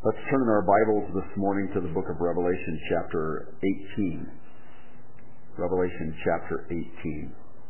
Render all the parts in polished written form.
Let's turn in our Bibles this morning to the book of Revelation chapter 18. Revelation chapter 18.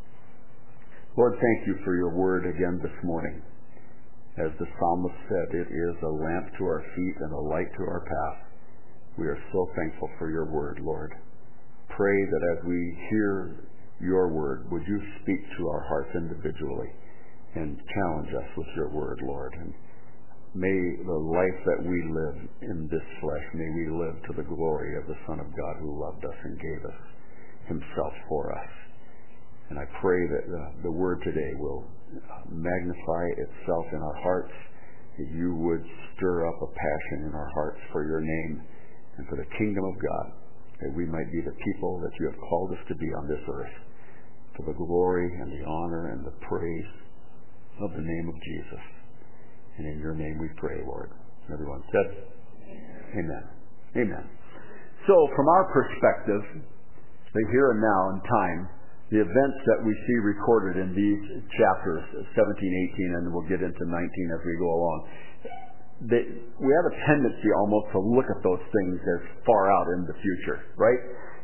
Lord, thank you for your word again this morning. As the psalmist said, it is a lamp to our feet and a light to our path. We are so thankful for your word, Lord. Pray that as we hear your word, would you speak to our hearts individually and challenge us with your word, Lord. And may the life that we live in this flesh, may we live to the glory of the Son of God who loved us and gave us himself for us. And I pray that the word today will magnify itself in our hearts, that you would stir up a passion in our hearts for your name and for the kingdom of God, that we might be the people that you have called us to be on this earth, for the glory and the honor and the praise of the name of Jesus. And in your name we pray, Lord. Everyone said, Amen. Amen. So from our perspective, the here and now in time, the events that we see recorded in these chapters, 17, 18, and we'll get into 19 as we go along, we have a tendency almost to look at those things as far out in the future, right?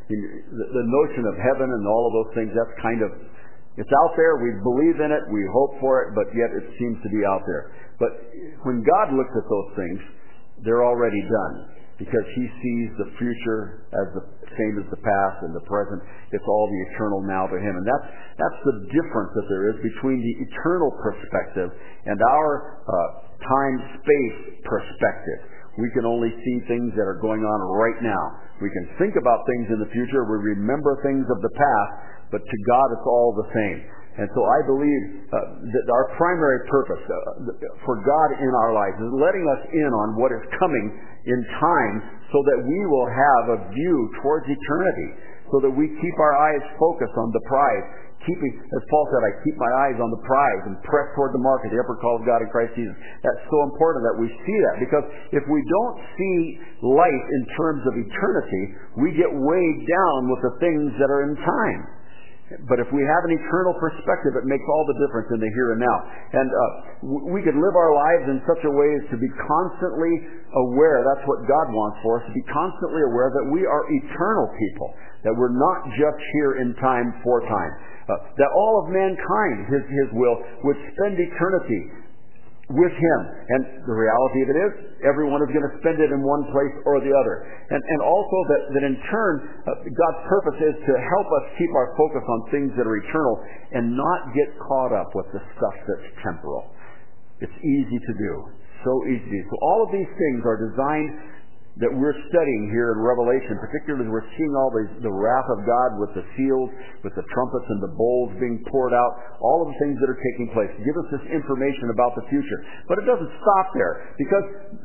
The notion of heaven and all of those things, that's kind of, it's out there, we believe in it, we hope for it, but yet it seems to be out there. But when God looks at those things, they're already done, because he sees the future as the same as the past and the present. It's all the eternal now to him. And that's the difference that there is between the eternal perspective and our time-space perspective. We can only see things that are going on right now. We can think about things in the future. We remember things of the past, but to God it's all the same. And so I believe that our primary purpose for God in our lives is letting us in on what is coming in time so that we will have a view towards eternity, so that we keep our eyes focused on the prize. Keeping, as Paul said, I keep my eyes on the prize and press toward the mark of the upward call of God in Christ Jesus. That's so important that we see that, because if we don't see life in terms of eternity, we get weighed down with the things that are in time. But if we have an eternal perspective, it makes all the difference in the here and now. And we could live our lives in such a way as to be constantly aware, that's what God wants for us, to be constantly aware that we are eternal people, that we're not just here in time for time. That all of mankind, his will, would spend eternity with him. And the reality of it is, everyone is going to spend it in one place or the other. And also that in turn, God's purpose is to help us keep our focus on things that are eternal and not get caught up with the stuff that's temporal. It's easy to do. So easy. So all of these things are designed that we're studying here in Revelation, particularly as we're seeing all the wrath of God with the seals, with the trumpets and the bowls being poured out, all of the things that are taking place. Give us this information about the future. But it doesn't stop there, because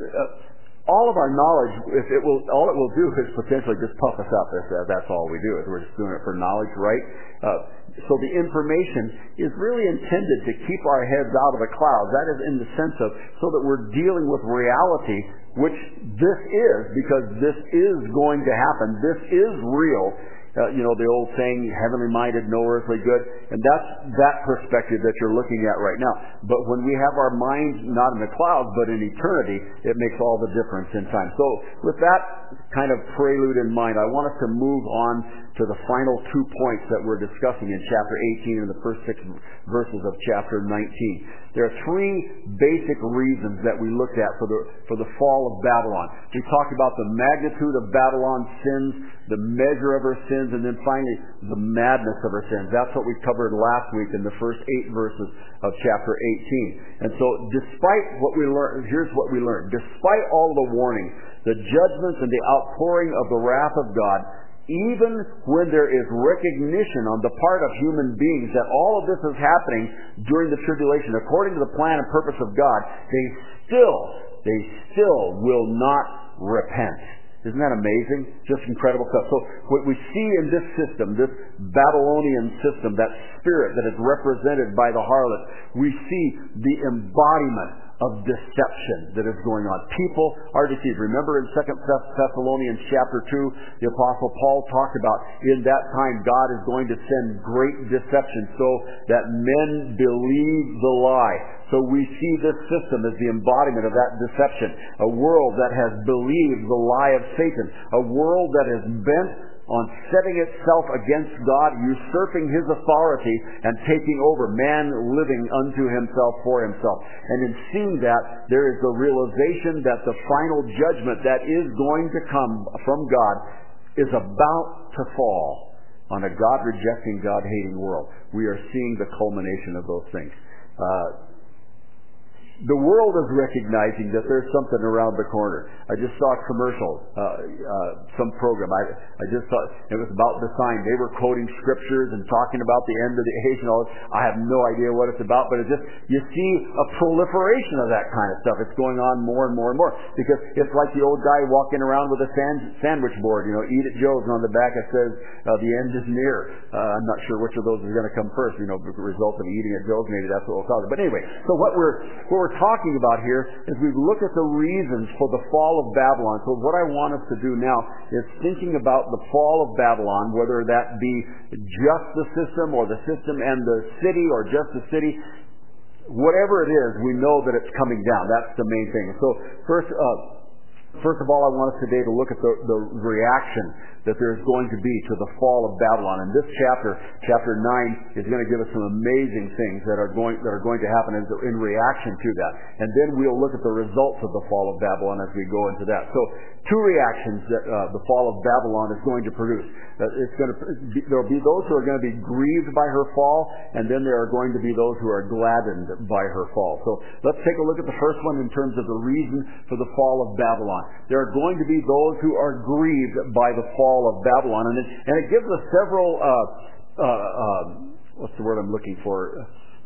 all of our knowledge, all it will do is potentially just puff us up. That's all we do. We're just doing it for knowledge, right? So the information is really intended to keep our heads out of the clouds. That is in the sense of so that we're dealing with reality, which this is, because this is going to happen. This is real. The old saying, heavenly minded, no earthly good. And that's that perspective that you're looking at right now. But when we have our minds not in the clouds, but in eternity, it makes all the difference in time. So with that kind of prelude in mind, I want us to move on to the final 2 points that we're discussing in chapter 18 and the first 6 verses of chapter 19. There are 3 basic reasons that we looked at for the fall of Babylon. We talked about the magnitude of Babylon's sins, the measure of her sins, and then finally the madness of her sins. That's what we covered last week in the first 8 verses of chapter 18. And so despite what we learned, here's what we learned. Despite all the warning, the judgments and the outpouring of the wrath of God, even when there is recognition on the part of human beings that all of this is happening during the tribulation, according to the plan and purpose of God, they still will not repent. Isn't that amazing? Just incredible stuff. So what we see in this system, this Babylonian system, that spirit that is represented by the harlot, we see the embodiment of deception that is going on. People are deceived. Remember in 2 Thessalonians chapter 2, the Apostle Paul talked about in that time God is going to send great deception so that men believe the lie. So we see this system as the embodiment of that deception. A world that has believed the lie of Satan. A world that is bent on setting itself against God, usurping His authority and taking over, man living unto himself for himself. And in seeing that, there is the realization that the final judgment that is going to come from God is about to fall on a God-rejecting, God-hating world. We are seeing the culmination of those things. The world is recognizing that there's something around the corner. I just saw a commercial, some program. I just saw it was about the sign. They were quoting scriptures and talking about the end of the age and all this. I have no idea what it's about, but it's just, you see a proliferation of that kind of stuff. It's going on more and more and more because it's like the old guy walking around with a sandwich board. Eat at Joe's, and on the back it says the end is near. I'm not sure which of those is going to come first. The result of eating at Joe's, maybe that's what we'll call it. But anyway, so what we're talking about here is we look at the reasons for the fall of Babylon. So what I want us to do now is thinking about the fall of Babylon, whether that be just the system or the system and the city or just the city. Whatever it is, we know that it's coming down. That's the main thing. So first of all, I want us today to look at the reaction that there is going to be to the fall of Babylon. And this chapter 9, is going to give us some amazing things that are going to happen in reaction to that. And then we'll look at the results of the fall of Babylon as we go into that. So, two reactions that the fall of Babylon is going to produce. There will be those who are going to be grieved by her fall, and then there are going to be those who are gladdened by her fall. So let's take a look at the first one in terms of the reason for the fall of Babylon. There are going to be those who are grieved by the fall of Babylon, and it gives us several what's the word I'm looking for?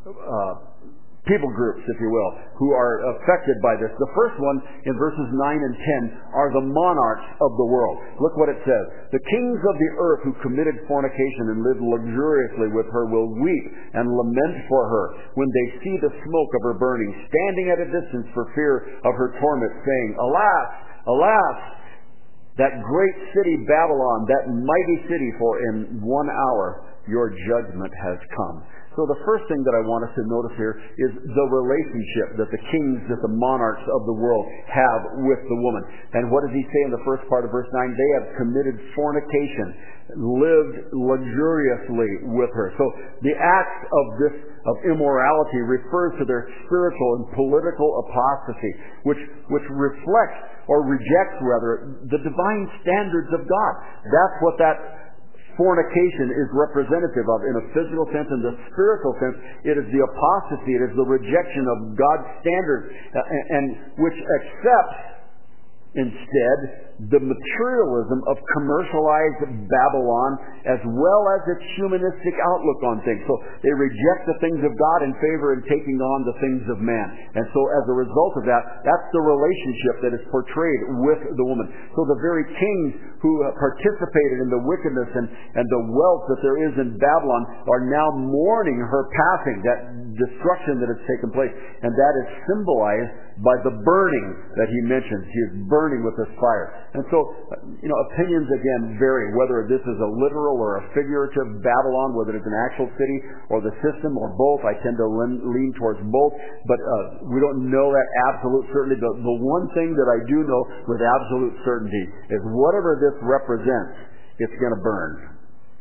People groups, if you will, who are affected by this. The first one, in verses 9 and 10, are the monarchs of the world. Look what it says. The kings of the earth who committed fornication and lived luxuriously with her will weep and lament for her when they see the smoke of her burning, standing at a distance for fear of her torment, saying, Alas, alas, that great city Babylon, that mighty city, for in 1 hour your judgment has come. So the first thing that I want us to notice here is the relationship that the kings, that the monarchs of the world have with the woman. And what does he say in the first part of verse 9? They have committed fornication, lived luxuriously with her. So the act of immorality refers to their spiritual and political apostasy, which reflects or rejects rather the divine standards of God. That's what that fornication is representative of in a physical sense. In the spiritual sense, it is the apostasy, it is the rejection of God's standards, and which accepts instead the materialism of commercialized Babylon as well as its humanistic outlook on things. So they reject the things of God in favor of taking on the things of man. And so as a result of that, that's the relationship that is portrayed with the woman. So the very kings who participated in the wickedness and the wealth that there is in Babylon are now mourning her passing, that destruction that has taken place. And that is symbolized by the burning that he mentions. He is burning with this fire. And so, opinions again vary, whether this is a literal or a figurative Babylon, whether it's an actual city or the system or both. I tend to lean towards both, but we don't know that absolute certainty. The one thing that I do know with absolute certainty is whatever this represents, it's going to burn.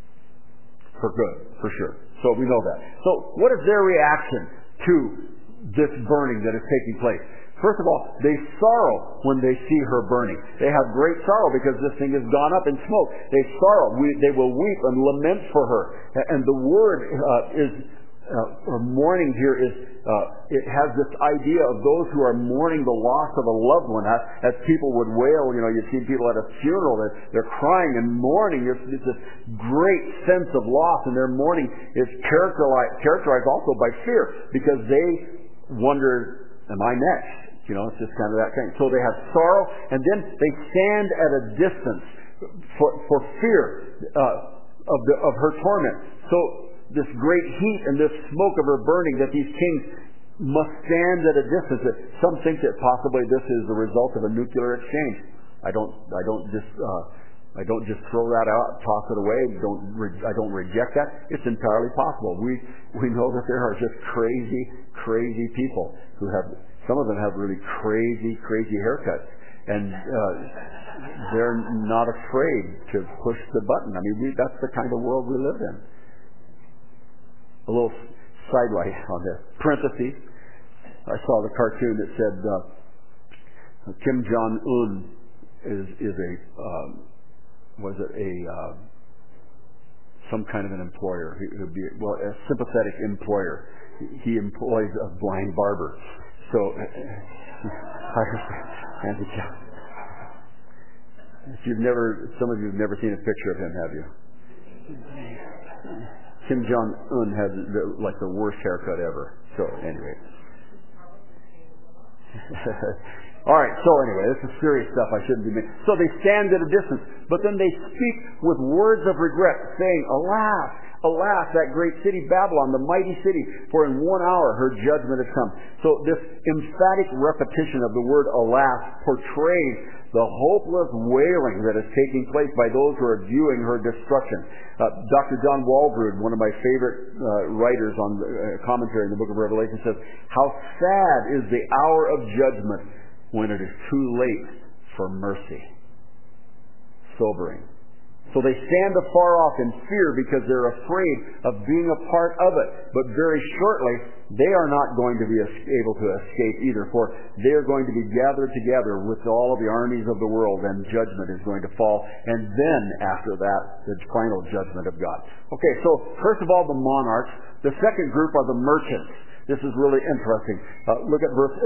For good, for sure. So we know that. So what is their reaction to this burning that is taking place? First of all, they sorrow when they see her burning. They have great sorrow because this thing has gone up in smoke. They sorrow. They will weep and lament for her. And the word or mourning here is, it has this idea of those who are mourning the loss of a loved one. As people would wail, you see people at a funeral, they're crying and mourning. It's this great sense of loss, and their mourning is characterized also by fear because they wonder, am I next? It's just kind of that thing. So they have sorrow, and then they stand at a distance for fear of her torment. So this great heat and this smoke of her burning that these kings must stand at a distance. Some think that possibly this is the result of a nuclear exchange. I don't just throw that out, toss it away. I don't reject that. It's entirely possible. We know that there are just crazy people who have. Some of them have really crazy haircuts, and they're not afraid to push the button. I mean, that's the kind of world we live in. A little sidelight on this. Parentheses. I saw the cartoon that said Kim Jong-un is some kind of an employer. He would be a sympathetic employer. He employs a blind barber. So some of you have never seen a picture of him, have you? Kim Jong-un has the worst haircut ever. So anyway. All right, so anyway, this is serious stuff. I shouldn't be making. So they stand at a distance, but then they speak with words of regret, saying, "Alas, alas, that great city Babylon, the mighty city, for in 1 hour her judgment has come." So this emphatic repetition of the word alas portrays the hopeless wailing that is taking place by those who are viewing her destruction. Dr. John Walvoord, one of my favorite writers on commentary in the book of Revelation, says, "How sad is the hour of judgment when it is too late for mercy." Sobering. So they stand afar off in fear because they're afraid of being a part of it. But very shortly, they are not going to be able to escape either, for they are going to be gathered together with all of the armies of the world, and judgment is going to fall. And then, after that, the final judgment of God. Okay, so first of all, the monarchs. The second group are the merchants. This is really interesting. Look at verse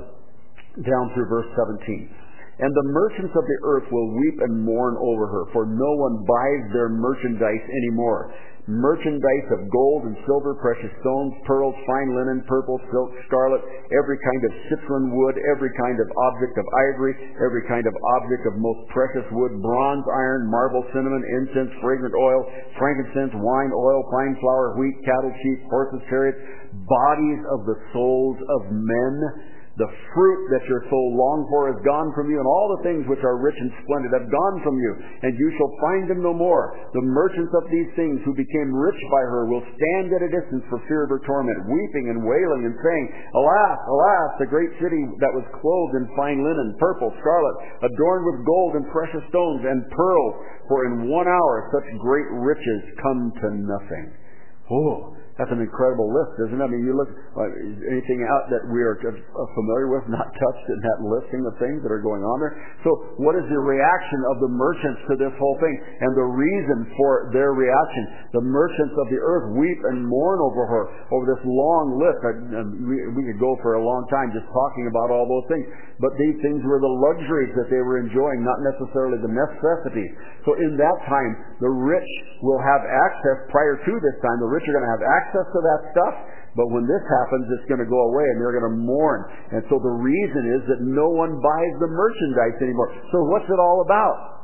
11, down through verse 17. "And the merchants of the earth will weep and mourn over her, for no one buys their merchandise anymore. Merchandise of gold and silver, precious stones, pearls, fine linen, purple, silk, scarlet, every kind of citron wood, every kind of object of ivory, every kind of object of most precious wood, bronze, iron, marble, cinnamon, incense, fragrant oil, frankincense, wine, oil, fine flour, wheat, cattle, sheep, horses, chariots, bodies of the souls of men. The fruit that your soul longed for is gone from you, and all the things which are rich and splendid have gone from you, and you shall find them no more. The merchants of these things who became rich by her will stand at a distance for fear of her torment, weeping and wailing and saying, Alas, alas, the great city that was clothed in fine linen, purple, scarlet, adorned with gold and precious stones and pearls, for in 1 hour such great riches come to nothing." Oh, that's an incredible list, isn't it? I mean, you look, anything out that we are familiar with, not touched in that listing of things that are going on there. So what is the reaction of the merchants to this whole thing? And the reason for their reaction, the merchants of the earth weep and mourn over her, over this long list. We could go for a long time just talking about all those things. But these things were the luxuries that they were enjoying, not necessarily the necessities. So in that time, the rich will have access. Prior to this time, the rich are going to have access to that stuff, but when this happens, it's going to go away and they're going to mourn. And so the reason is that no one buys the merchandise anymore. So what's it all about?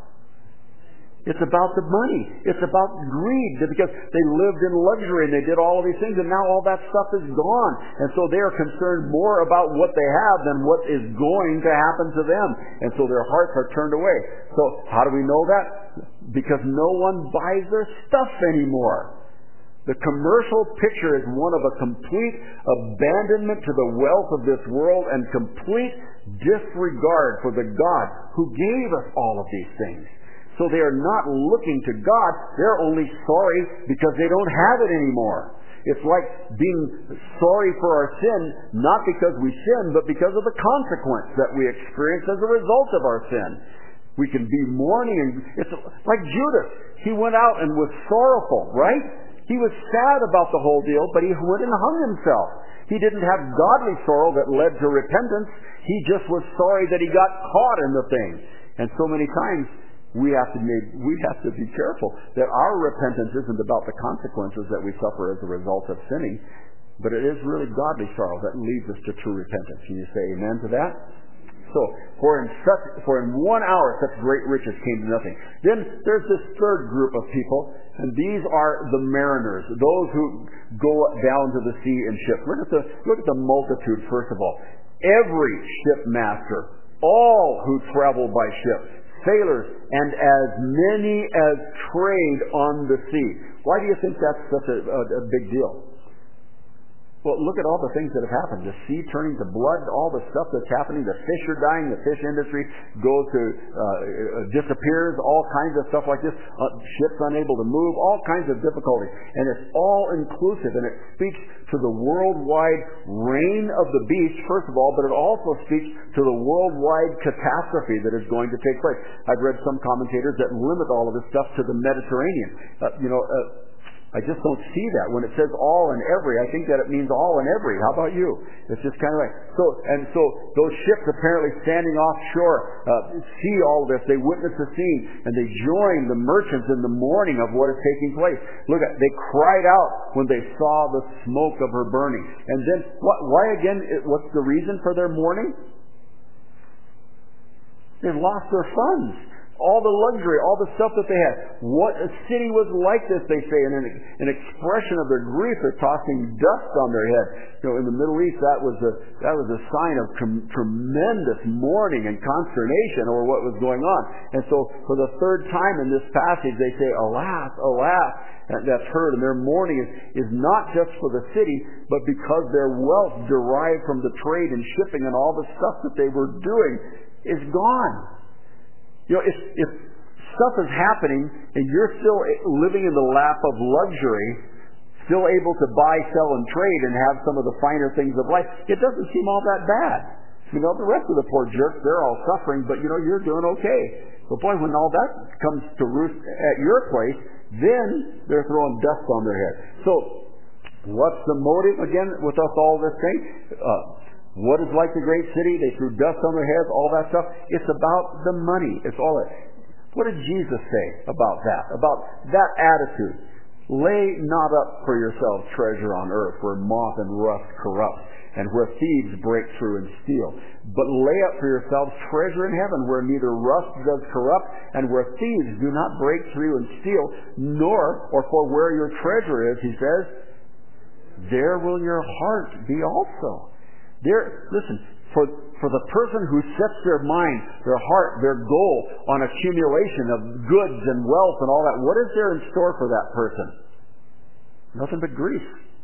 It's about the money. It's about greed, because they lived in luxury and they did all of these things, and now all that stuff is gone. And so they are concerned more about what they have than what is going to happen to them. And so their hearts are turned away. So how do we know that? Because no one buys their stuff anymore. The commercial picture is one of a complete abandonment to the wealth of this world and complete disregard for the God who gave us all of these things. So they are not looking to God. They're only sorry because they don't have it anymore. It's like being sorry for our sin, not because we sin, but because of the consequence that we experience as a result of our sin. We can be mourning, and it's like Judas. He went out and was sorrowful, right? He was sad about the whole deal, but he went and hung himself. He didn't have godly sorrow that led to repentance. He just was sorry that he got caught in the thing. And so many times we have to be careful that our repentance isn't about the consequences that we suffer as a result of sinning, but it is really godly sorrow that leads us to true repentance. Can you say amen to that? So so. For in 1 hour such great riches came to nothing. Then there's this third group of people, and these are the mariners, those who go down to the sea in ships. Look at the multitude, first of all. Every shipmaster, all who travel by ship, sailors, and as many as trade on the sea. Why do you think that's such a big deal? Well, look at all the things that have happened. The sea turning to blood, all the stuff that's happening. The fish are dying. The fish industry disappears. All kinds of stuff like this. Ships unable to move. All kinds of difficulties. And it's all inclusive. And it speaks to the worldwide reign of the beast, first of all, but it also speaks to the worldwide catastrophe that is going to take place. I've read some commentators that limit all of this stuff to the Mediterranean. I just don't see that. When it says all and every, I think that it means all and every. How about you? It's just kind of like, so those ships apparently standing offshore see all of this. They witness the scene, and they join the merchants in the mourning of what is taking place. They cried out when they saw the smoke of her burning. And then, why again, what's the reason for their mourning? They've lost their funds. All the luxury, all the stuff that they had. What a city was like this, they say, and an expression of their grief. They're tossing dust on their head. In the Middle East, that was a sign of tremendous mourning and consternation over what was going on. And so, for the third time in this passage, they say, "Alas, alas." That's heard, and their mourning is not just for the city, but because their wealth derived from the trade and shipping and all the stuff that they were doing is gone. If stuff is happening and you're still living in the lap of luxury, still able to buy, sell, and trade and have some of the finer things of life, it doesn't seem all that bad. The rest of the poor jerks, they're all suffering, but you're doing okay. But boy, when all that comes to roost at your place, then they're throwing dust on their head. So, what's the motive again with us all this thing? What is like the great city? They threw dust on their heads, all that stuff. It's about the money. It's all that. What did Jesus say about that? About that attitude? Lay not up for yourselves treasure on earth, where moth and rust corrupt, and where thieves break through and steal. But lay up for yourselves treasure in heaven, where neither rust does corrupt, and where thieves do not break through and steal, for where your treasure is, he says, there will your heart be also. Listen, for the person who sets their mind, their heart, their goal on accumulation of goods and wealth and all that, what is there in store for that person? Nothing but grief.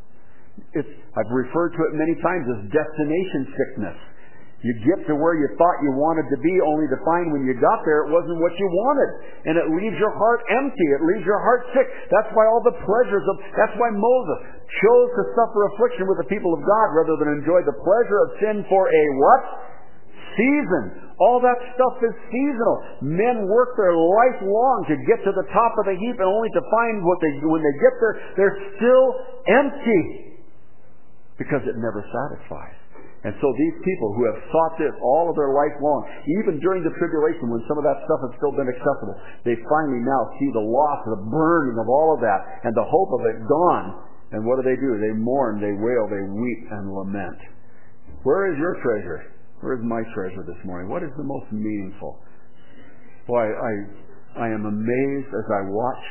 I've referred to it many times as destination sickness. You get to where you thought you wanted to be, only to find when you got there it wasn't what you wanted. And it leaves your heart empty. It leaves your heart sick. That's why that's why Moses chose to suffer affliction with the people of God rather than enjoy the pleasure of sin for a what? Season. All that stuff is seasonal. Men work their life long to get to the top of the heap, and only to find when they get there, they're still empty. Because it never satisfies. And so these people who have sought this all of their life long, even during the tribulation when some of that stuff has still been accessible, they finally now see the loss, the burning of all of that, and the hope of it gone. And what do? They mourn, they wail, they weep and lament. Where is your treasure? Where is my treasure this morning? What is the most meaningful? Boy, I am amazed as I watch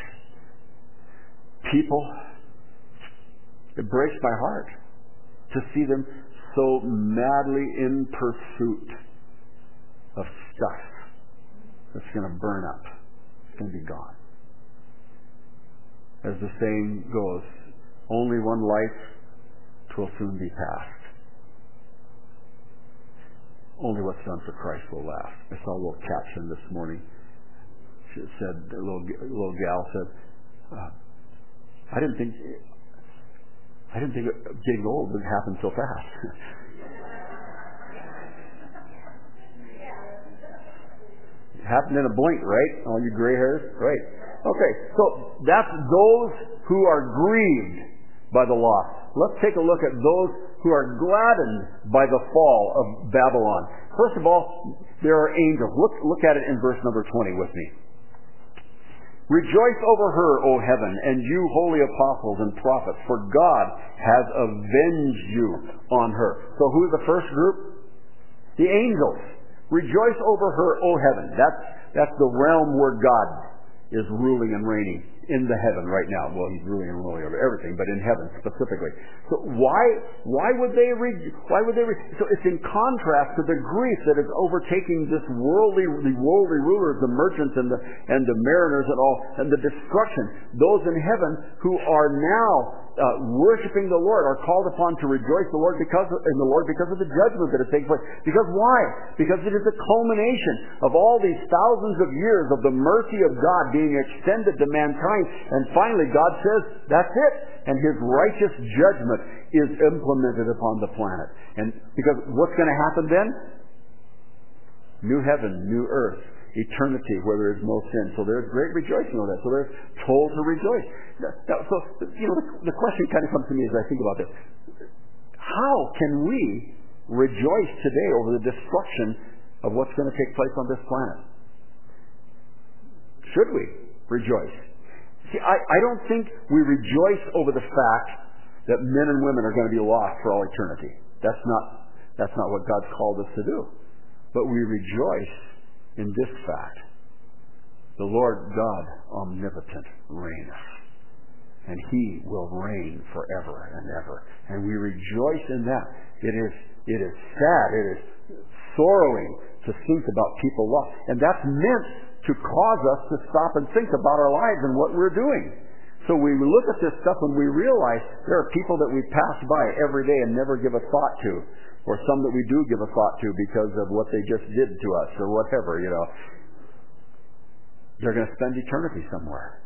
people. It breaks my heart to see them so madly in pursuit of stuff that's going to burn up. It's going to be gone. As the saying goes, only one life, 'twill soon be past. Only what's done for Christ will last. I saw a little caption this morning. She said, a little gal said, I didn't think getting old would happen so fast. It happened in a blink, right? All you gray hairs? Right. Okay, so that's those who are grieved by the loss. Let's take a look at those who are gladdened by the fall of Babylon. First of all, there are angels. Look at it in verse number 20 with me. Rejoice over her, O heaven, and you holy apostles and prophets, for God has avenged you on her. So who's the first group? The angels. Rejoice over her, O heaven. That's the realm where God is ruling and reigning in the heaven right now. Well, he's ruling and ruling over everything, but in heaven specifically. So why would they so it's in contrast to the grief that is overtaking the worldly rulers, the merchants and the mariners and all, and the destruction. Those in heaven who are now worshiping the Lord are called upon to rejoice in the Lord because of the judgment that is taking place. Because why? Because it is the culmination of all these thousands of years of the mercy of God being extended to mankind, and finally God says, that's it, and His righteous judgment is implemented upon the planet. And because what's going to happen then? New heaven, new earth, eternity where there is no sin. So there's great rejoicing over that. So they're told to rejoice. So, the question kind of comes to me as I think about this. How can we rejoice today over the destruction of what's going to take place on this planet? Should we rejoice? See, I don't think we rejoice over the fact that men and women are going to be lost for all eternity. That's not what God's called us to do. But we rejoice in this fact: the Lord God omnipotent reigneth, and He will reign forever and ever. And we rejoice in that. It is sad, it is sorrowing to think about people lost. And that's meant to cause us to stop and think about our lives and what we're doing. So we look at this stuff and we realize there are people that we pass by every day and never give a thought to, or some that we do give a thought to because of what they just did to us or whatever, They're going to spend eternity somewhere.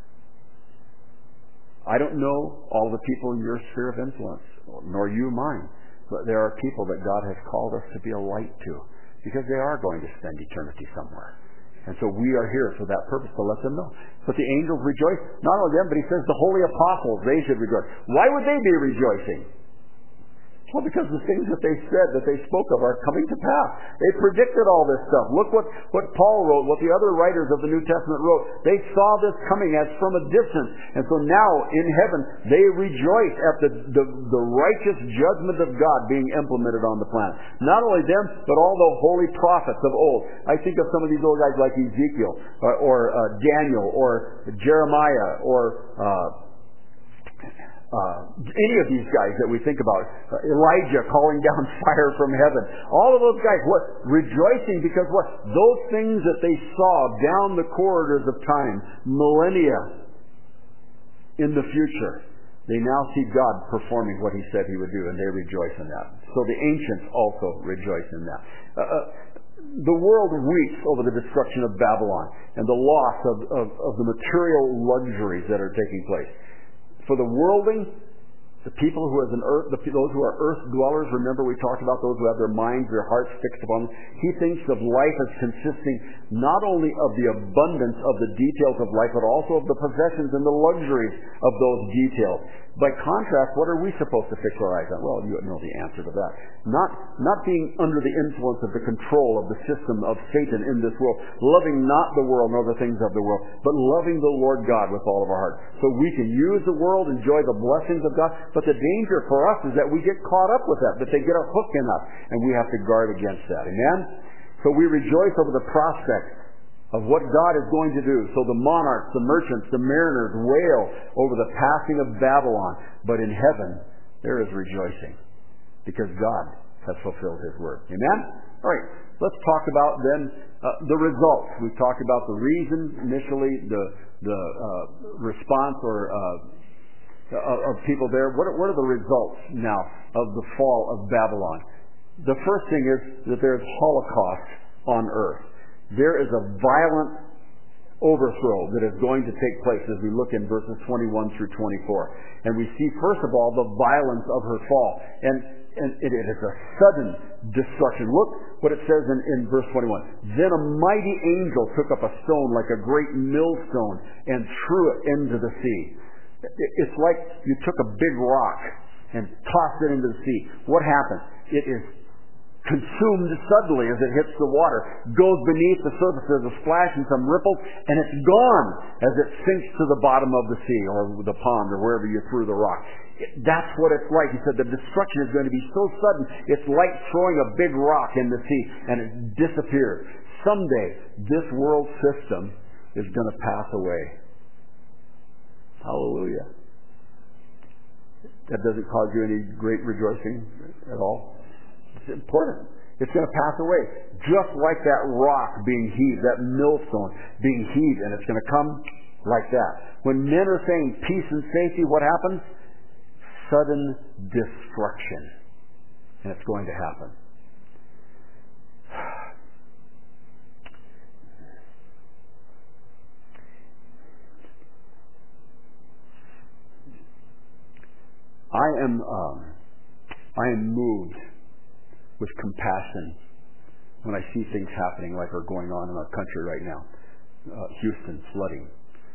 I don't know all the people in your sphere of influence, nor you mine, but there are people that God has called us to be a light to, because they are going to spend eternity somewhere. And so we are here for that purpose, to let them know. But the angels rejoice, not only them, but He says the holy apostles, they should rejoice. Why would they be rejoicing? Well, because the things that they said, that they spoke of, are coming to pass. They predicted all this stuff. Look what Paul wrote, what the other writers of the New Testament wrote. They saw this coming as from a distance. And so now, in heaven, they rejoice at the righteous judgment of God being implemented on the planet. Not only them, but all the holy prophets of old. I think of some of these old guys like Ezekiel, or Daniel, or Jeremiah, or any of these guys that we think about, Elijah calling down fire from heaven, all of those guys, rejoicing because those things that they saw down the corridors of time, millennia in the future, they now see God performing what He said He would do, and they rejoice in that. So the ancients also rejoice in that. The world weeps over the destruction of Babylon and the loss of the material luxuries that are taking place. For the worldling, the people who those who are earth dwellers, remember we talked about those who have their minds, their hearts fixed upon them. He thinks of life as consisting not only of the abundance of the details of life, but also of the possessions and the luxuries of those details. By contrast, what are we supposed to fix our eyes on? Well, you know the answer to that. Not being under the influence of the control of the system of Satan in this world, loving not the world nor the things of the world, but loving the Lord God with all of our heart. So we can use the world, enjoy the blessings of God, but the danger for us is that we get caught up with that they get a hook in us, and we have to guard against that. Amen? So we rejoice over the prospect of what God is going to do. So the monarchs, the merchants, the mariners wail over the passing of Babylon. But in heaven, there is rejoicing, because God has fulfilled His word. Amen? All right, let's talk about then the results. We've talked about the reason initially, the response of people there. What are the results now of the fall of Babylon? The first thing is that there's Holocaust on earth. There is a violent overthrow that is going to take place as we look in verses 21 through 24. And we see, first of all, the violence of her fall. And it is a sudden destruction. Look what it says in verse 21. Then a mighty angel took up a stone like a great millstone and threw it into the sea. It's like you took a big rock and tossed it into the sea. What happened? It is consumed suddenly as it hits the water, goes beneath the surface, there's a splash and some ripples, and it's gone as it sinks to the bottom of the sea or the pond or wherever you threw the rock. That's what it's like. He said the destruction is going to be so sudden, it's like throwing a big rock in the sea and it disappears. Someday, this world system is going to pass away. Hallelujah. That doesn't cause you any great rejoicing at all. It's important. It's going to pass away. Just like that rock being heaved, that millstone being heaved, and it's going to come like that. When men are saying peace and safety, what happens? Sudden destruction. And it's going to happen. I am moved with compassion when I see things happening like are going on in our country right now. Houston flooding.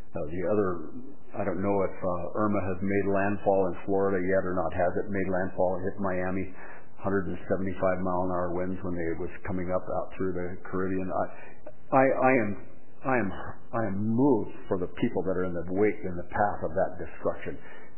I don't know if Irma has made landfall in Florida yet or not. Has it made landfall? It hit Miami, 175 mile an hour winds when it was coming up out through the Caribbean. I am moved for the people that are in the wake, in the path of that destruction.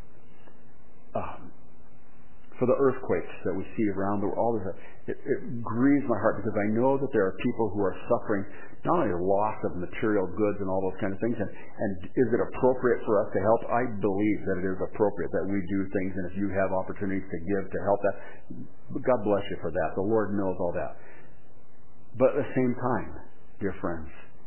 For the earthquakes that we see around the world, all this, it grieves my heart because I know that there are people who are suffering not only loss of material goods and all those kind of things, and is it appropriate for us to help? I believe that it is appropriate that we do things, and if you have opportunities to give to help that, God bless you for that. The Lord knows all that. But at the same time, dear friends,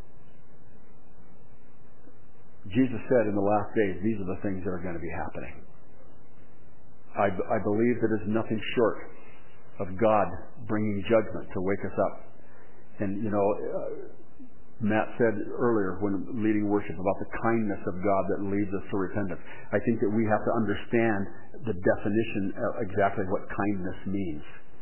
Jesus said in the last days, these are the things that are going to be happening. I believe that it's nothing short of God bringing judgment to wake us up. And, Matt said earlier when leading worship about the kindness of God that leads us to repentance. I think that we have to understand the definition of exactly what kindness means.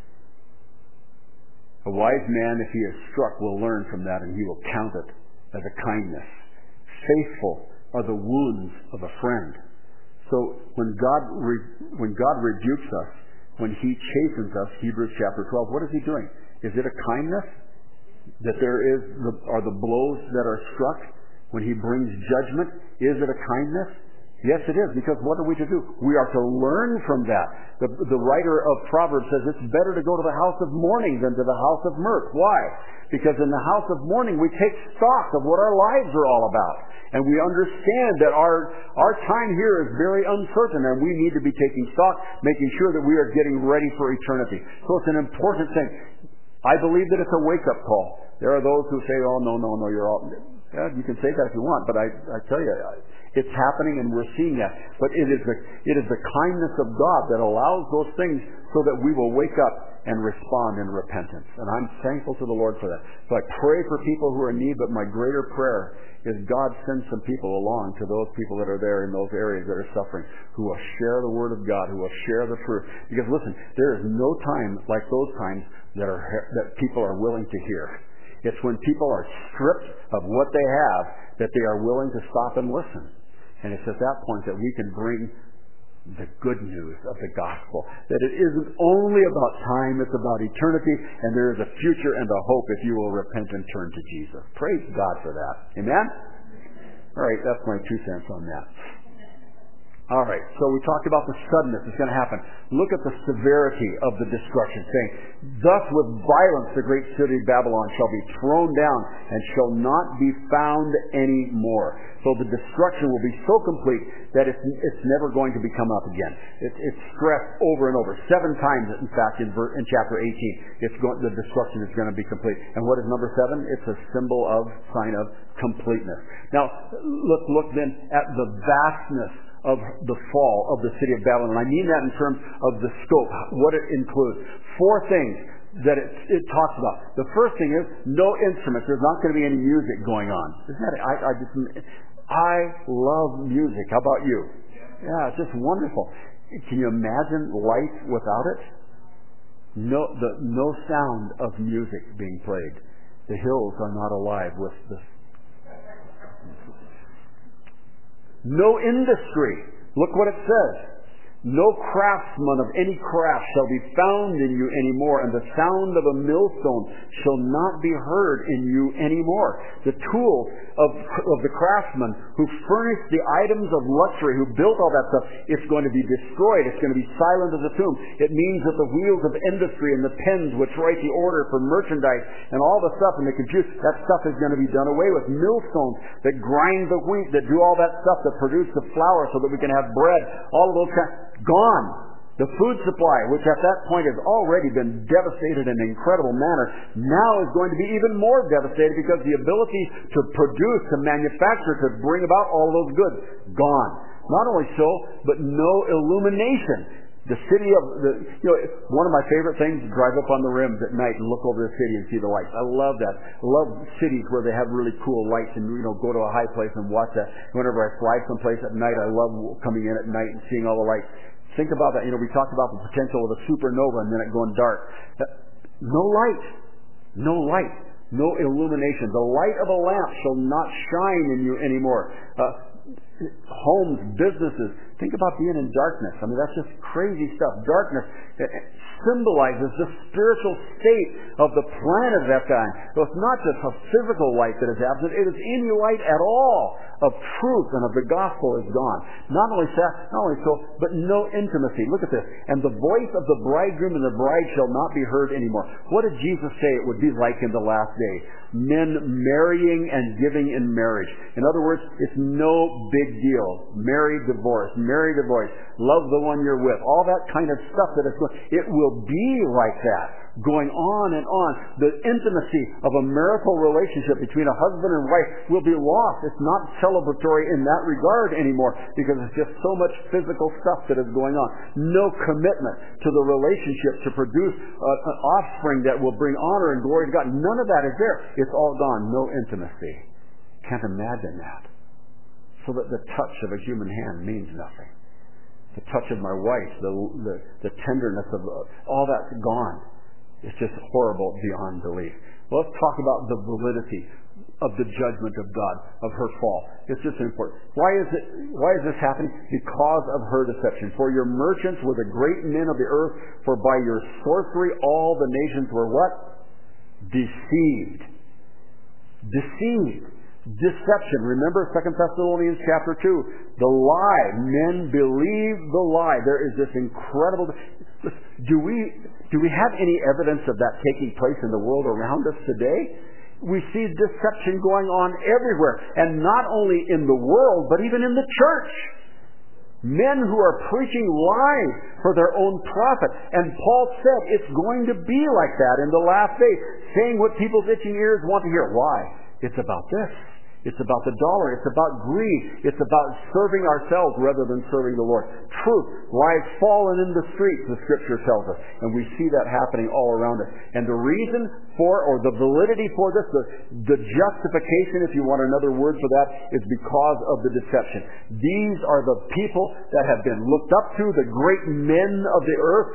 A wise man, if he is struck, will learn from that and he will count it as a kindness. Faithful are the wounds of a friend. So when God rebukes us, when He chastens us, Hebrews chapter 12, what is He doing? Is it a kindness? That are the blows that are struck? When He brings judgment, is it a kindness? Yes, it is, because what are we to do? We are to learn from that. The writer of Proverbs says it's better to go to the house of mourning than to the house of mirth. Why? Because in the house of mourning we take stock of what our lives are all about. And we understand that our time here is very uncertain, and we need to be taking stock, making sure that we are getting ready for eternity. So it's an important thing. I believe that it's a wake-up call. There are those who say, oh, no, you're all... Yeah, you can say that if you want, but I tell you, it's happening and we're seeing that. But it is the kindness of God that allows those things so that we will wake up and respond in repentance. And I'm thankful to the Lord for that. So I pray for people who are in need, but my greater prayer is God send some people along to those people that are there in those areas that are suffering, who will share the Word of God, who will share the truth. Because listen, there is no time like those times that people are willing to hear. It's when people are stripped of what they have that they are willing to stop and listen. And it's at that point that we can bring the good news of the gospel. That it isn't only about time, it's about eternity, and there is a future and a hope if you will repent and turn to Jesus. Praise God for that. Amen? All right, that's my 2 cents on that. All right, so we talked about the suddenness that's going to happen. Look at the severity of the destruction, saying, thus with violence the great city Babylon shall be thrown down and shall not be found any more. So the destruction will be so complete that it's never going to be come up again. It's stressed over and over. 7 times, in fact, in chapter 18, the destruction is going to be complete. And what is number 7? It's a symbol of, sign of completeness. Now, let's look then at the vastness of the fall of the city of Babylon. And I mean that in terms of the scope, what it includes. 4 things that it talks about. The first thing is no instruments. There's not going to be any music going on. Isn't that I love music. How about you? Yeah, it's just wonderful. Can you imagine life without it? No sound of music being played. The hills are not alive with the... No industry. Look what it says. No craftsman of any craft shall be found in you anymore, and the sound of a millstone shall not be heard in you anymore. The tools of the craftsman who furnished the items of luxury, who built all that stuff, it's going to be destroyed. It's going to be silent as a tomb. It means that the wheels of industry and the pens which write the order for merchandise and all the stuff and the compute, that stuff is going to be done away with. Millstones that grind the wheat, that do all that stuff, that produce the flour so that we can have bread, all of those kinds, gone. The food supply, which at that point has already been devastated in an incredible manner, now is going to be even more devastated because the ability to produce, to manufacture, to bring about all those goods, gone. Not only so, but no illumination. The city of one of my favorite things is drive up on the rims at night and look over the city and see the lights. I love that. I love cities where they have really cool lights and go to a high place and watch that. Whenever I fly someplace at night, I love coming in at night and seeing all the lights. Think about that. We talked about the potential of a supernova and then it going dark. No light. No light. No illumination. The light of a lamp shall not shine in you anymore. Homes, businesses. Think about being in darkness. I mean, that's just crazy stuff. Darkness symbolizes the spiritual state of the planet at that time. So it's not just a physical light that is absent. It is any light at all of truth and of the gospel is gone. Not only so, but no intimacy. Look at this. And the voice of the bridegroom and the bride shall not be heard anymore. What did Jesus say it would be like in the last day? Men marrying and giving in marriage. In other words, it's no big deal. Marry, divorce. Marry, divorce. Love the one you're with. All that kind of stuff that is going. It will be like that. Going on and on. The intimacy of a marital relationship between a husband and wife will be lost. It's not celebratory in that regard anymore because it's just so much physical stuff that is going on. No commitment to the relationship to produce an offspring that will bring honor and glory to God. None of that is there. It's all gone. No intimacy. Can't imagine that. So that the touch of a human hand means nothing. The touch of my wife, the tenderness of all that's gone. It's just horrible beyond belief. Well, let's talk about the validity of the judgment of God, of her fall. It's just important. Why is this happening? Because of her deception. For your merchants were the great men of the earth, for by your sorcery all the nations were what? Deceived. Deceived. Deception. Remember 2 Thessalonians chapter 2. The lie. Men believe the lie. There is this incredible... Do we have any evidence of that taking place in the world around us today? We see deception going on everywhere. And not only in the world, but even in the church. Men who are preaching lies for their own profit. And Paul said it's going to be like that in the last days. Saying what people's itching ears want to hear. Why? It's about this. It's about the dollar. It's about greed. It's about serving ourselves rather than serving the Lord. Truth lies fallen in the streets, the Scripture tells us. And we see that happening all around us. And the reason for, or the validity for this, the justification, if you want another word for that, is because of the deception. These are the people that have been looked up to, the great men of the earth.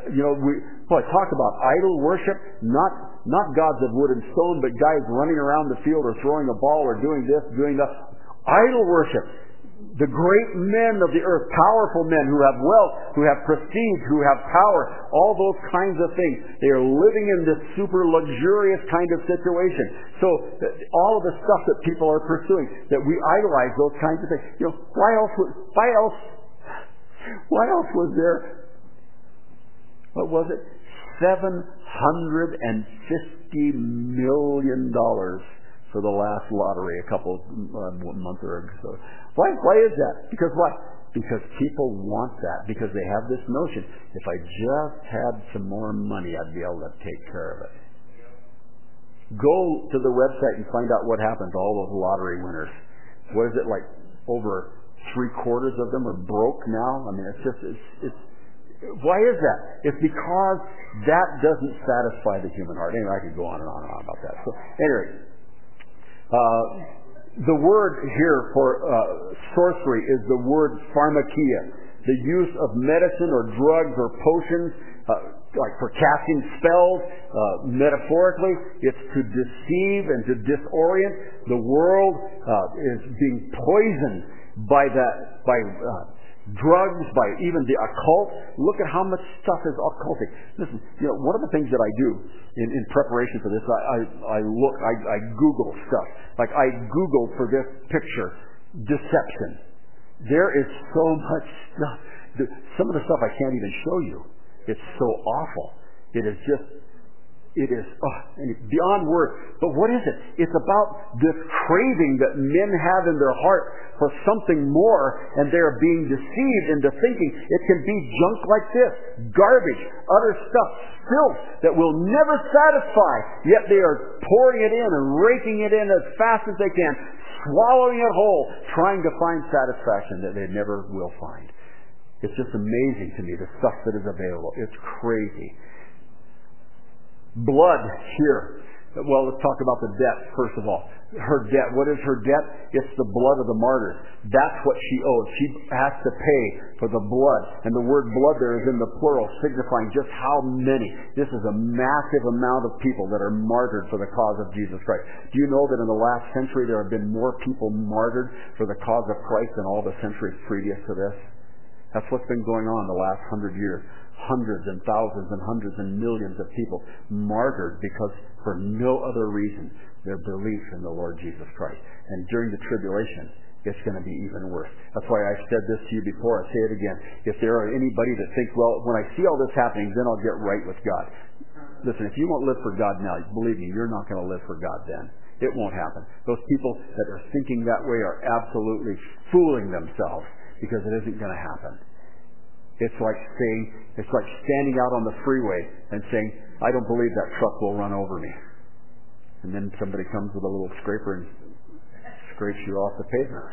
I talk about idol worship, not gods of wood and stone, but guys running around the field or throwing a ball or doing this, doing that. Idol worship. The great men of the earth, powerful men who have wealth, who have prestige, who have power, all those kinds of things. They are living in this super luxurious kind of situation. So all of the stuff that people are pursuing, that we idolize those kinds of things. Why else was there? What was it? $750 million for the last lottery a couple months ago. So why is that? Because what? Because people want that. Because they have this notion, if I just had some more money, I'd be able to take care of it. Go to the website and find out what happened to all those lottery winners. What is it, like over 3/4 of them are broke now? I mean, it's why is that? It's because that doesn't satisfy the human heart. Anyway, I could go on and on and on about that. So, anyway, the word here for sorcery is the word pharmakia, the use of medicine or drugs or potions, like for casting spells. Metaphorically, it's to deceive and to disorient. The world is being poisoned by drugs, by even the occult. Look at how much stuff is occultic. Listen, one of the things that I do in preparation for this, I Google stuff. Like I Googled for this picture, deception. There is so much stuff. Some of the stuff I can't even show you. It's so awful. It is beyond words. But what is it? It's about this craving that men have in their heart for something more, and they're being deceived into thinking it can be junk like this, garbage, other stuff, filth that will never satisfy. Yet they are pouring it in and raking it in as fast as they can, swallowing it whole, trying to find satisfaction that they never will find. It's just amazing to me, the stuff that is available. It's crazy. Blood here. Well, let's talk about the debt first of all. Her debt. What is her debt? It's the blood of the martyrs. That's what she owes. She has to pay for the blood. And the word blood there is in the plural, signifying just how many. This is a massive amount of people that are martyred for the cause of Jesus Christ. Do you know that in the last century there have been more people martyred for the cause of Christ than all the centuries previous to this? That's what's been going on the last 100 years. Hundreds and thousands and hundreds and millions of people martyred because for no other reason their belief in the Lord Jesus Christ. And during the tribulation, it's going to be even worse. That's why I said this to you before. I say it again. If there are anybody that thinks, well, when I see all this happening, then I'll get right with God. Listen, if you won't live for God now, believe me, you're not going to live for God then. It won't happen. Those people that are thinking that way are absolutely fooling themselves, because it isn't going to happen. It's like standing out on the freeway and saying, I don't believe that truck will run over me. And then somebody comes with a little scraper and scrapes you off the pavement.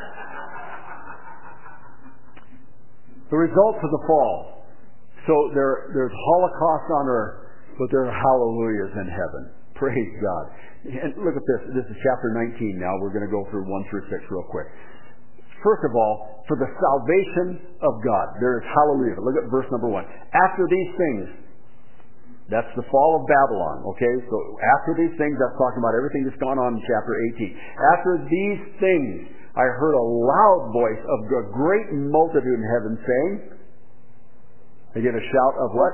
The results of the fall. So there's Holocaust on earth, but there are hallelujahs in heaven. Praise God. And look at this. This is chapter 19 now. We're going to go through 1 through 6 real quick. First of all, for the salvation of God, there is hallelujah. Look at verse number 1. After these things, that's the fall of Babylon, okay? So after these things, that's talking about everything that's gone on in chapter 18. After these things, I heard a loud voice of a great multitude in heaven saying, they gave a shout of what?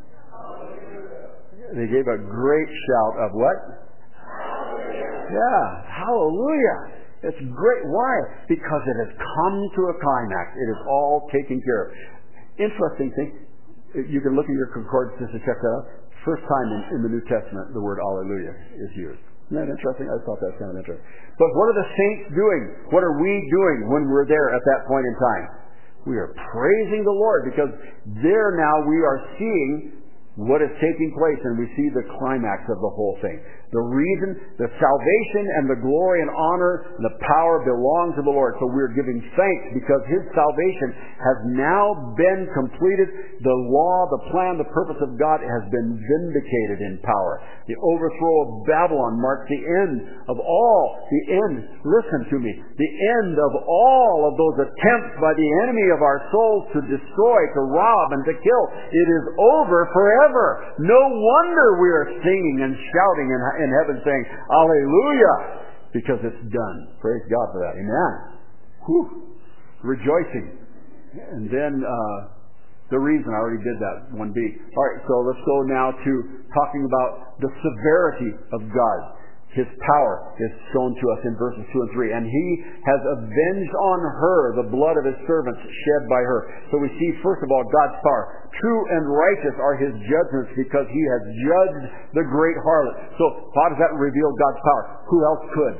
Hallelujah. They gave a great shout of what? Hallelujah. Yeah, hallelujah. It's great. Why? Because it has come to a climax. It is all taken care of. Interesting thing, you can look at your concordance just to check that out. First time in the New Testament the word hallelujah is used. Isn't that interesting? I thought that was kind of interesting. But what are the saints doing? What are we doing when we're there at that point in time? We are praising the Lord, because there now we are seeing what is taking place, and we see the climax of the whole thing. The reason, the salvation and the glory and honor and the power belong to the Lord. So we're giving thanks because His salvation has now been completed. The law, the plan, the purpose of God has been vindicated in power. The overthrow of Babylon marks the end of all, listen to me, the end of all of those attempts by the enemy of our souls to destroy, to rob, and to kill. It is over forever. No wonder we are singing and shouting in heaven saying, hallelujah, because it's done. Praise God for that. Amen. Whew. Rejoicing. And then the reason, I already did that, 1B. All right, so let's go now to talking about the severity of God. His power is shown to us in verses 2 and 3. And He has avenged on her the blood of His servants shed by her. So we see, first of all, God's power. True and righteous are His judgments, because He has judged the great harlot. So how does that reveal God's power? Who else could?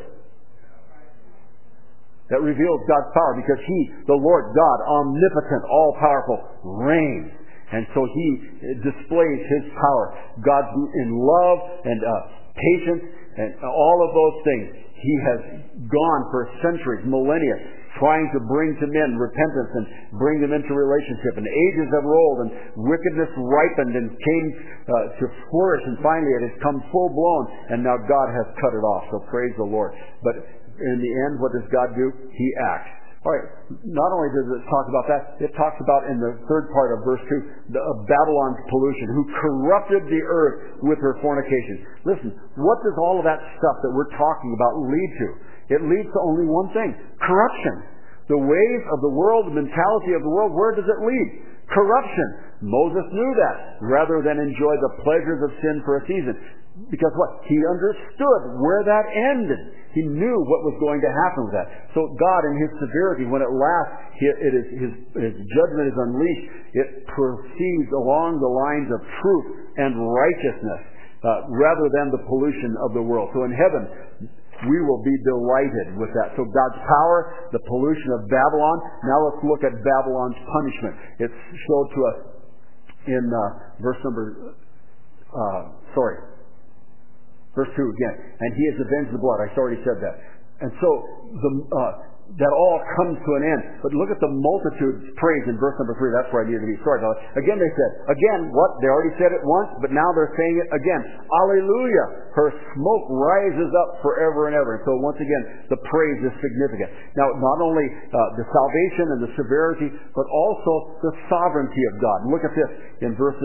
That reveals God's power, because He, the Lord God, omnipotent, all-powerful, reigns. And so He displays His power. God in love and patience and all of those things. He has gone for centuries, millennia, trying to bring to men repentance and bring them into relationship. And ages have rolled, and wickedness ripened and came to flourish, and finally it has come full blown, and now God has cut it off. So praise the Lord. But in the end, what does God do? He acts. All right, not only does it talk about that, it talks about in the third part of verse 2, Babylon's pollution, who corrupted the earth with her fornication. Listen, what does all of that stuff that we're talking about lead to? It leads to only one thing: corruption. The ways of the world, the mentality of the world, where does it lead? Corruption. Moses knew that, rather than enjoy the pleasures of sin for a season. Because what? He understood where that ended. He knew what was going to happen with that. So God, in His severity, when at last His judgment is unleashed, it proceeds along the lines of truth and righteousness, rather than the pollution of the world. So in heaven, we will be delighted with that. So God's power, the pollution of Babylon. Now let's look at Babylon's punishment. It's showed to us in verse 2 again. And He has avenged the blood. I already said that. And so that all comes to an end. But look at the multitude's praise in verse 3. That's where I needed to be. Sorry about that. Again they said, what? They already said it once, but now they're saying it again. Alleluia! Her smoke rises up forever and ever. And so once again, the praise is significant. Now, not only the salvation and the severity, but also the sovereignty of God. Look at this in verse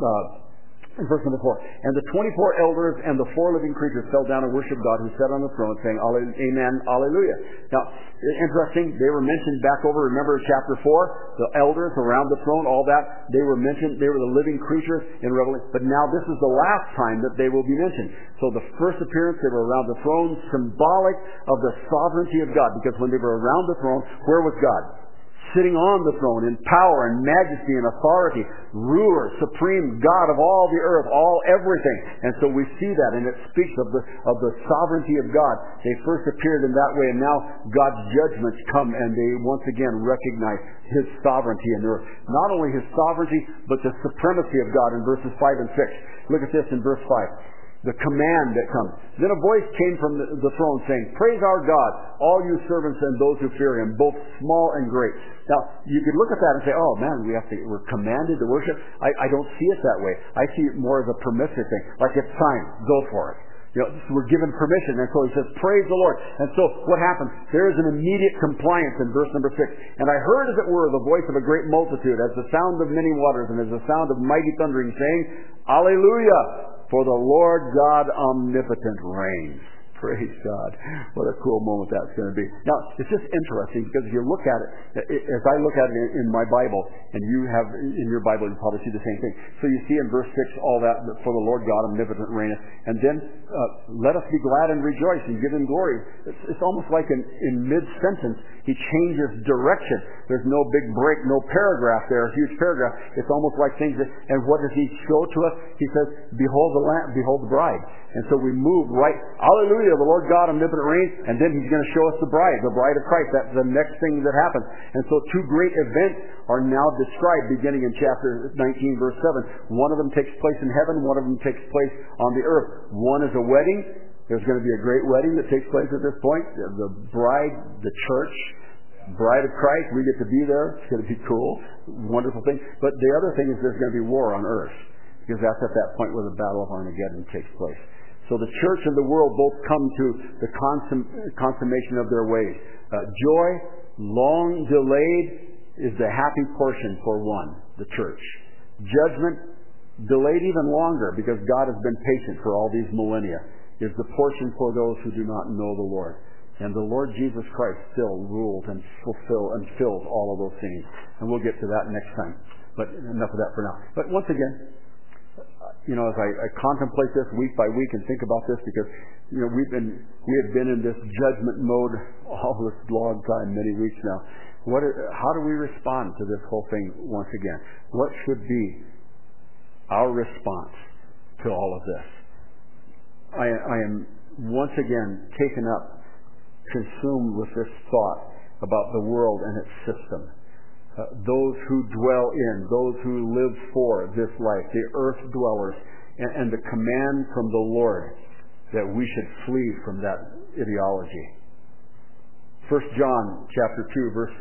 4. And the 24 elders and the 4 living creatures fell down and worshiped God who sat on the throne, saying, Amen, Alleluia. Now, interesting, they were mentioned back over, remember chapter 4, the elders around the throne, all that, they were mentioned, they were the living creatures in Revelation, but now this is the last time that they will be mentioned. So the first appearance, they were around the throne, symbolic of the sovereignty of God, because when they were around the throne, where was God? Sitting on the throne in power and majesty and authority, ruler, supreme God of all the earth, everything. And so we see that, and it speaks of the sovereignty of God. They first appeared in that way, and now God's judgments come, and they once again recognize His sovereignty in the earth. Not only His sovereignty, but the supremacy of God in verses 5 and 6. Look at this in verse 5. The command that comes. Then a voice came from the throne saying, Praise our God, all you servants and those who fear Him, both small and great. Now, you could look at that and say, oh man, we're commanded to worship. I don't see it that way. I see it more as a permissive thing. Like it's time, go for it. We're given permission. And so He says, Praise the Lord. And so what happens? There is an immediate compliance in verse 6. And I heard, as it were, the voice of a great multitude, as the sound of many waters, and as the sound of mighty thundering, saying, Alleluia! For the Lord God omnipotent reigns. Praise God. What a cool moment that's going to be. Now, it's just interesting because if you look at it, as I look at it in my Bible, and you have in your Bible, you probably see the same thing. So you see in verse 6 all that, for the Lord God omnipotent reigneth. And then, let us be glad and rejoice and give Him glory. It's almost like in mid-sentence, He changes direction. There's no big break, no paragraph there, a huge paragraph. It's almost like things that, and what does He show to us? He says, Behold the Lamb, behold the bride. And so we move right, Hallelujah, the Lord God omnipotent reigns, and then He's going to show us the bride of Christ. That's the next thing that happens. And so 2 great events are now described beginning in chapter 19, verse 7. One of them takes place in heaven, one of them takes place on the earth. One is a wedding. There's going to be a great wedding that takes place at this point. The bride, the church, bride of Christ, we get to be there. It's going to be cool, wonderful thing. But the other thing is there's going to be war on earth, because that's at that point where the battle of Armageddon takes place. So the church and the world both come to the consummation of their ways. Joy, long delayed, is the happy portion for one, the church. Judgment, delayed even longer, because God has been patient for all these millennia, is the portion for those who do not know the Lord. And the Lord Jesus Christ still rules and fills all of those things. And we'll get to that next time. But enough of that for now. But once again, as I contemplate this week by week and think about this, because we have been in this judgment mode all this long time, many weeks now. How do we respond to this whole thing once again? What should be our response to all of this? I am once again taken up, consumed with this thought about the world and its system. Those who dwell in, those who live for this life, the earth dwellers, and the command from the Lord that we should flee from that ideology. 1 John chapter 2, verse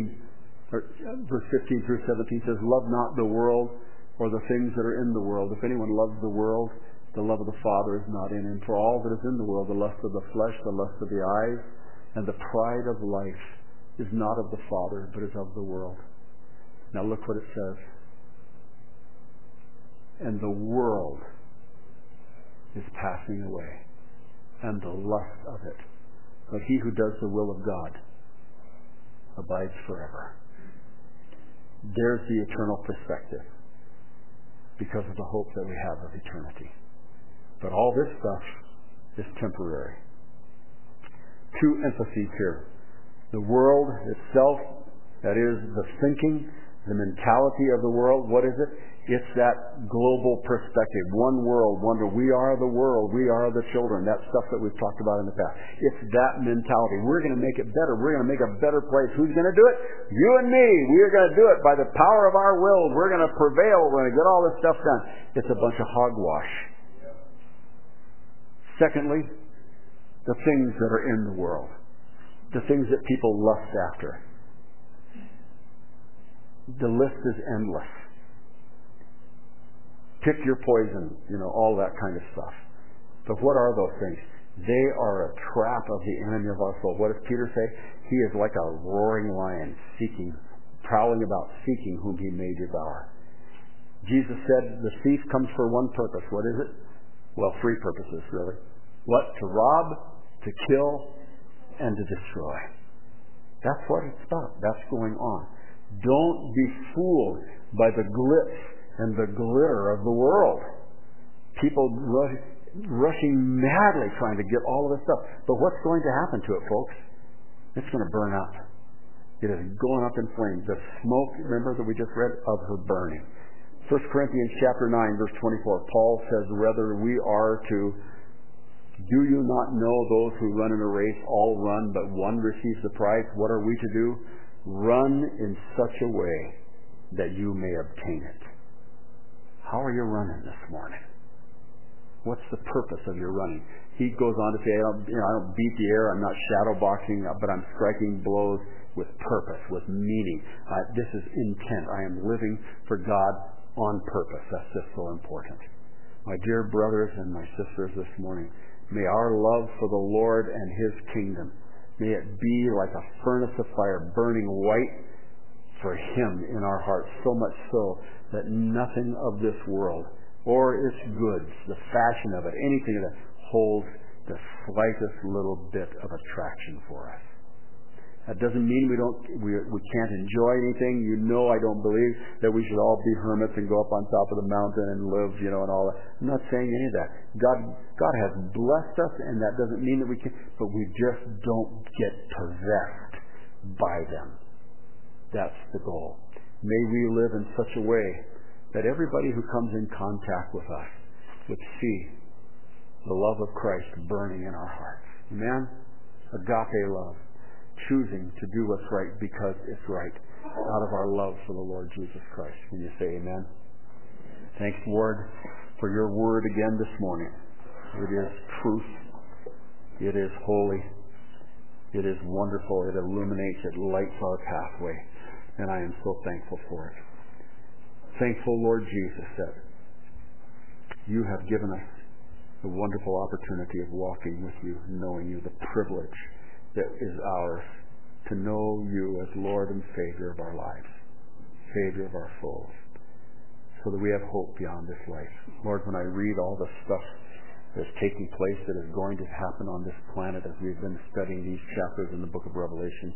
15 through 17 says, Love not the world or the things that are in the world. If anyone loves the world, the love of the Father is not in him. For all that is in the world, the lust of the flesh, the lust of the eyes, and the pride of life, is not of the Father, but is of the world. Now look what it says. And the world is passing away, and the lust of it. But he who does the will of God abides forever. There's the eternal perspective because of the hope that we have of eternity. But all this stuff is temporary. Two emphases here. The world itself, that is the thinking, the mentality of the world, what is it? It's that global perspective. One world, wonder, we are the world, we are the children. That stuff that we've talked about in the past. It's that mentality. We're going to make it better. We're going to make a better place. Who's going to do it? You and me. We're going to do it by the power of our will. We're going to prevail. We're going to get all this stuff done. It's a bunch of hogwash. Secondly, the things that are in the world. The things that people lust after. The list is endless. Pick your poison, all that kind of stuff. But what are those things? They are a trap of the enemy of our soul. What does Peter say? He is like a roaring lion, prowling about, seeking whom he may devour. Jesus said the thief comes for one purpose. What is it? Well, three purposes, really. What? To rob, to kill, and to destroy. That's what it's about. That's going on. Don't be fooled by the glitz and the glitter of the world. People rushing madly trying to get all of this stuff. But what's going to happen to it, folks? It's going to burn up. It is going up in flames. The smoke, remember that we just read, of her burning. 1 Corinthians chapter 9, verse 24, Paul says, "Rather we are to, do you not know those who run in a race all run, but one receives the prize? What are we to do? Run in such a way that you may obtain it." How are you running this morning? What's the purpose of your running? He goes on to say, I don't beat the air, I'm not shadow boxing, but I'm striking blows with purpose, with meaning. This is intent. I am living for God on purpose. That's just so important. My dear brothers and my sisters this morning, may our love for the Lord and His kingdom, may it be like a furnace of fire burning white for Him in our hearts, so much so that nothing of this world or its goods, the fashion of it, anything that holds the slightest little bit of attraction for us. That doesn't mean we can't enjoy anything. I don't believe that we should all be hermits and go up on top of the mountain and live, and all that. I'm not saying any of that. God has blessed us, and that doesn't mean that we can, but we just don't get possessed by them. That's the goal. May we live in such a way that everybody who comes in contact with us would see the love of Christ burning in our hearts. Amen? Agape love. Choosing to do what's right because it's right out of our love for the Lord Jesus Christ. Can you say amen? Thanks, Lord, for your word again this morning. It is truth. It is holy. It is wonderful. It illuminates. It lights our pathway. And I am so thankful for it. Thankful, Lord Jesus, that you have given us the wonderful opportunity of walking with you, knowing you, the privilege that is ours to know you as Lord and Savior of our lives, Savior of our souls, so that we have hope beyond this life. Lord, when I read all the stuff that's taking place, that is going to happen on this planet as we've been studying these chapters in the book of Revelation,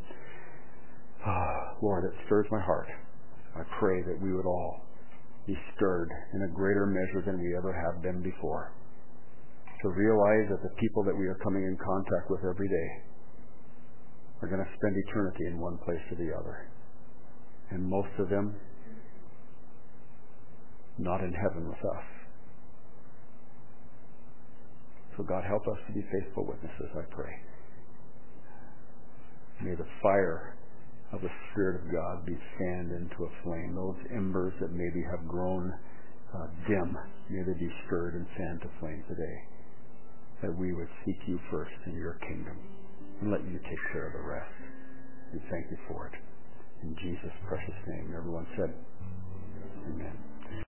Lord, it stirs my heart. I pray that we would all be stirred in a greater measure than we ever have been before, to realize that the people that we are coming in contact with every day are going to spend eternity in one place or the other. And most of them not in heaven with us. So God, help us to be faithful witnesses, I pray. May the fire of the Spirit of God be fanned into a flame. Those embers that maybe have grown dim, may they be stirred and fanned to flame today. That we would seek you first in your kingdom and let you take care of the rest. We thank you for it. In Jesus' precious name, everyone said, amen.